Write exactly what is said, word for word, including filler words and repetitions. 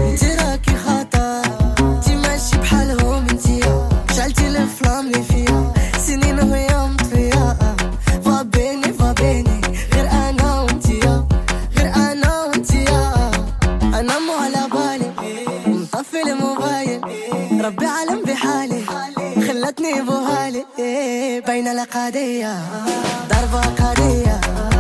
انتي راكي خطر، انتي ماشي بحالهم، انتي شعلتي الفلام اللي فيا سنين وهي مطفية. فابيني فابيني غير انا وانتي، غير انا وانتي. انا مو على بالي ومطفي الموبايل، ربي عالم بحالي خلتني بوهالي. بين القضية ضربة قضية